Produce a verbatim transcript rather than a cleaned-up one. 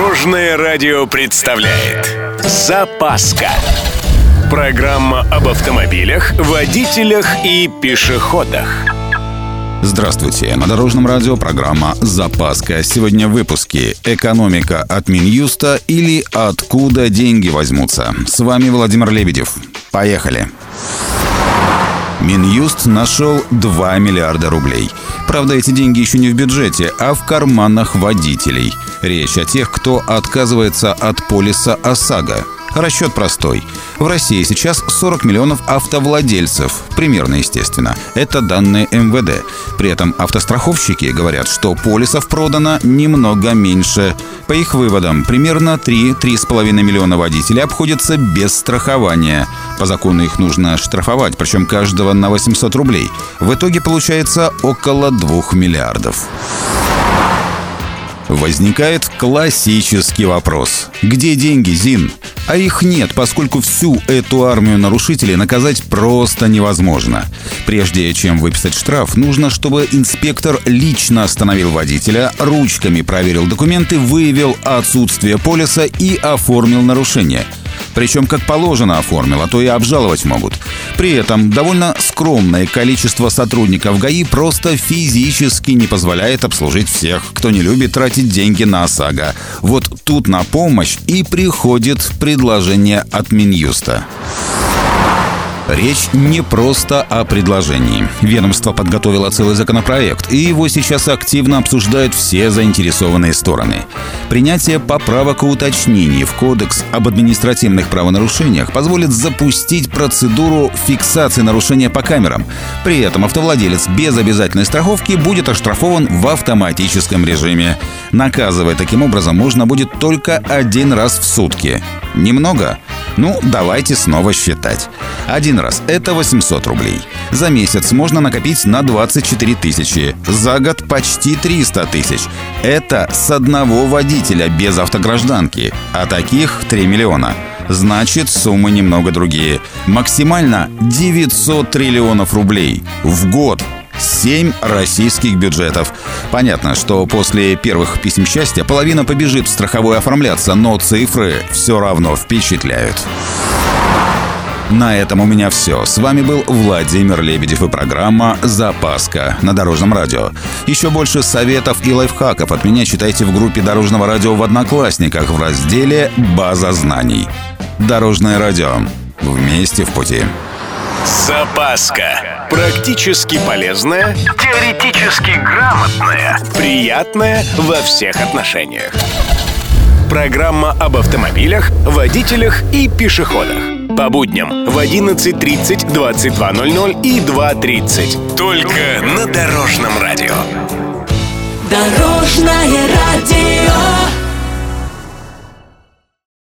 Дорожное радио представляет «Запаска». Программа об автомобилях, водителях и пешеходах. Здравствуйте! На Дорожном радио программа «Запаска». Сегодня в выпуске «Экономика от Минюста» или «Откуда деньги возьмутся». С вами Владимир Лебедев. Поехали! Минюст нашел два миллиарда рублей. Правда, эти деньги еще не в бюджете, а в карманах водителей. Речь о тех, кто отказывается от полиса ОСАГО. Расчет простой. В России сейчас сорок миллионов автовладельцев. Примерно, естественно. Это данные эм вэ дэ. При этом автостраховщики говорят, что полисов продано немного меньше. По их выводам, примерно три-три с половиной миллиона водителей обходятся без страхования. По закону их нужно штрафовать, причем каждого на восемьсот рублей. В итоге получается около двух миллиардов. Возникает классический вопрос. Где деньги, Зин? А их нет, поскольку всю эту армию нарушителей наказать просто невозможно. Прежде чем выписать штраф, нужно, чтобы инспектор лично остановил водителя, ручками проверил документы, выявил отсутствие полиса и оформил нарушение. Причем как положено оформил, а то и обжаловать могут. При этом довольно скромное количество сотрудников ГАИ просто физически не позволяет обслужить всех, кто не любит тратить деньги на ОСАГО. Вот тут на помощь и приходит предложение от Минюста. Речь не просто о предложении. Ведомство подготовило целый законопроект, и его сейчас активно обсуждают все заинтересованные стороны. Принятие поправок и уточнений в Кодекс об административных правонарушениях позволит запустить процедуру фиксации нарушения по камерам. При этом автовладелец без обязательной страховки будет оштрафован в автоматическом режиме. Наказывать таким образом можно будет только один раз в сутки. Немного? Ну, давайте снова считать. Один раз – это восемьсот рублей. За месяц можно накопить на двадцать четыре тысячи. За год почти триста тысяч. Это с одного водителя без автогражданки. А таких три миллиона. Значит, суммы немного другие. Максимально девятьсот триллионов рублей в год. Семь российских бюджетов. Понятно, что после первых писем счастья половина побежит в страховой оформляться, но цифры все равно впечатляют. На этом у меня все. С вами был Владимир Лебедев и программа «Запаска» на Дорожном радио. Еще больше советов и лайфхаков от меня читайте в группе Дорожного радио в Одноклассниках в разделе «База знаний». Дорожное радио. Вместе в пути. Запаска. Практически полезная, теоретически грамотная, приятная во всех отношениях. Программа об автомобилях, водителях и пешеходах. По будням в одиннадцать тридцать, двадцать два ноль ноль и два тридцать. Только на Дорожном радио. Дорожное радио.